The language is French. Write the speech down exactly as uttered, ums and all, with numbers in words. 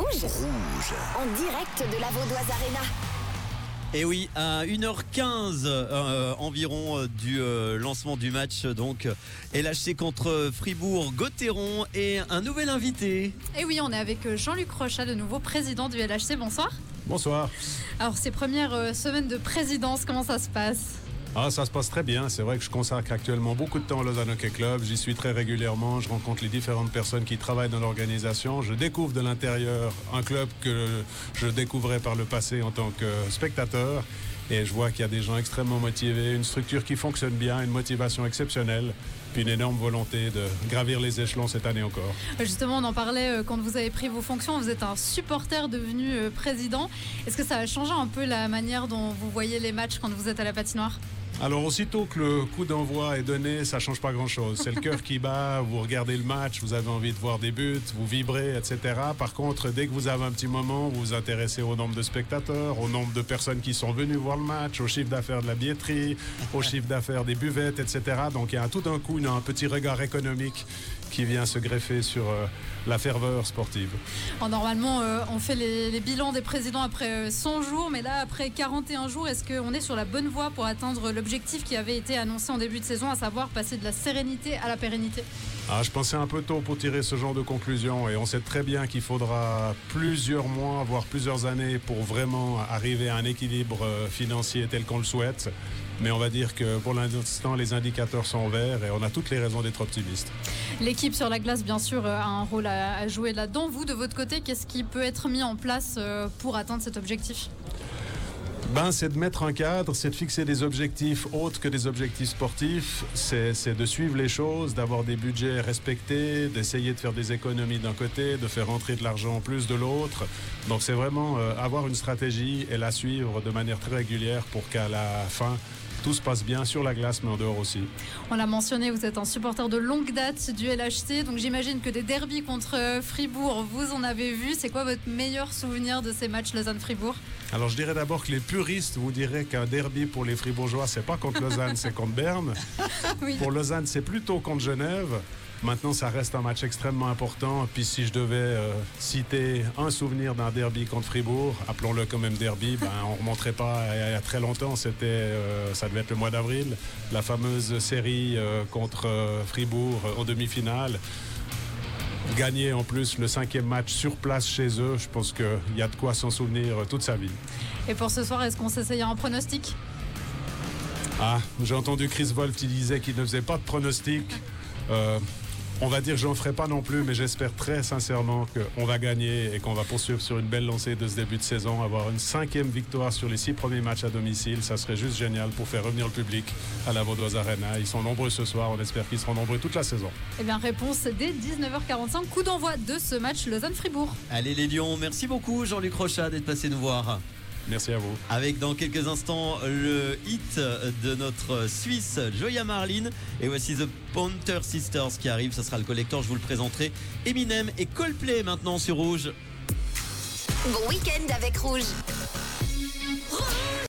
Rouge. Rouge. En direct de la Vaudoise Arena. Et oui, à une heure quinze euh, environ euh, du euh, lancement du match, donc L H C contre Fribourg-Gotteron et un nouvel invité. Et oui, on est avec Jean-Luc Rochat, le nouveau président du L H C. Bonsoir. Bonsoir. Alors, ces premières euh, semaines de présidence, comment ça se passe ? Ah, ça se passe très bien. C'est vrai que je consacre actuellement beaucoup de temps au Lausanne Hockey Club. J'y suis très régulièrement. Je rencontre les différentes personnes qui travaillent dans l'organisation. Je découvre de l'intérieur un club que je découvrais par le passé en tant que spectateur. Et je vois qu'il y a des gens extrêmement motivés, une structure qui fonctionne bien, une motivation exceptionnelle, puis une énorme volonté de gravir les échelons cette année encore. Justement, on en parlait quand vous avez pris vos fonctions. Vous êtes un supporter devenu président. Est-ce que ça a changé un peu la manière dont vous voyez les matchs quand vous êtes à la patinoire ? Alors, aussitôt que le coup d'envoi est donné, ça ne change pas grand-chose. C'est le cœur qui bat, vous regardez le match, vous avez envie de voir des buts, vous vibrez, et cetera. Par contre, dès que vous avez un petit moment, vous vous intéressez au nombre de spectateurs, au nombre de personnes qui sont venues voir le match, au chiffre d'affaires de la billetterie, au chiffre d'affaires des buvettes, et cetera. Donc, il y a tout d'un coup une, un petit regard économique qui vient se greffer sur euh, la ferveur sportive. Alors, normalement, euh, on fait les, les bilans des présidents après cent jours, mais là, après quarante et un jours, est-ce qu'on est sur la bonne voie pour atteindre l'objectif qui avait été annoncé en début de saison, à savoir passer de la sérénité à la pérennité ? Ah, je pensais un peu tôt pour tirer ce genre de conclusion, et on sait très bien qu'il faudra plusieurs mois, voire plusieurs années pour vraiment arriver à un équilibre financier tel qu'on le souhaite. Mais on va dire que pour l'instant, les indicateurs sont verts et on a toutes les raisons d'être optimistes. L'équipe sur la glace, bien sûr, a un rôle à jouer là-dedans. Vous, de votre côté, qu'est-ce qui peut être mis en place pour atteindre cet objectif ? Ben, c'est de mettre un cadre, c'est de fixer des objectifs autres que des objectifs sportifs, c'est, c'est de suivre les choses, d'avoir des budgets respectés, d'essayer de faire des économies d'un côté, de faire rentrer de l'argent en plus de l'autre. Donc c'est vraiment euh, avoir une stratégie et la suivre de manière très régulière pour qu'à la fin, tout se passe bien sur la glace, mais en dehors aussi. On l'a mentionné, vous êtes un supporter de longue date du L H C, donc j'imagine que des derbys contre Fribourg, vous en avez vu. C'est quoi votre meilleur souvenir de ces matchs Lausanne-Fribourg ? Alors je dirais d'abord que les puristes vous diraient qu'un derby pour les Fribourgeois, c'est pas contre Lausanne, c'est contre Berne. Oui. Pour Lausanne, c'est plutôt contre Genève. Maintenant, ça reste un match extrêmement important. Puis si je devais euh, citer un souvenir d'un derby contre Fribourg, appelons-le quand même derby, ben, on ne remonterait pas il y a très longtemps. C'était, euh, ça devait être le mois d'avril, la fameuse série euh, contre euh, Fribourg euh, en demi-finale. Gagner en plus le cinquième match sur place chez eux, je pense qu'il y a de quoi s'en souvenir toute sa vie. Et pour ce soir, est-ce qu'on s'essaye à un pronostic ? Ah, j'ai entendu Chris Wolf qui disait qu'il ne faisait pas de pronostic. Euh, On va dire que je n'en ferai pas non plus, mais j'espère très sincèrement qu'on va gagner et qu'on va poursuivre sur une belle lancée de ce début de saison. Avoir une cinquième victoire sur les six premiers matchs à domicile, ça serait juste génial pour faire revenir le public à la Vaudoise Arena. Ils sont nombreux ce soir, on espère qu'ils seront nombreux toute la saison. Eh bien, réponse dès dix-neuf heures quarante-cinq, coup d'envoi de ce match Lausanne-Fribourg. Allez les Lions, merci beaucoup Jean-Luc Rochat d'être passé nous voir. Merci à vous. Avec dans quelques instants le hit de notre Suisse Joya Marlin. Et voici The Pointer Sisters qui arrive. Ce sera le collector, je vous le présenterai. Eminem et Coldplay maintenant sur Rouge. Bon week-end avec Rouge.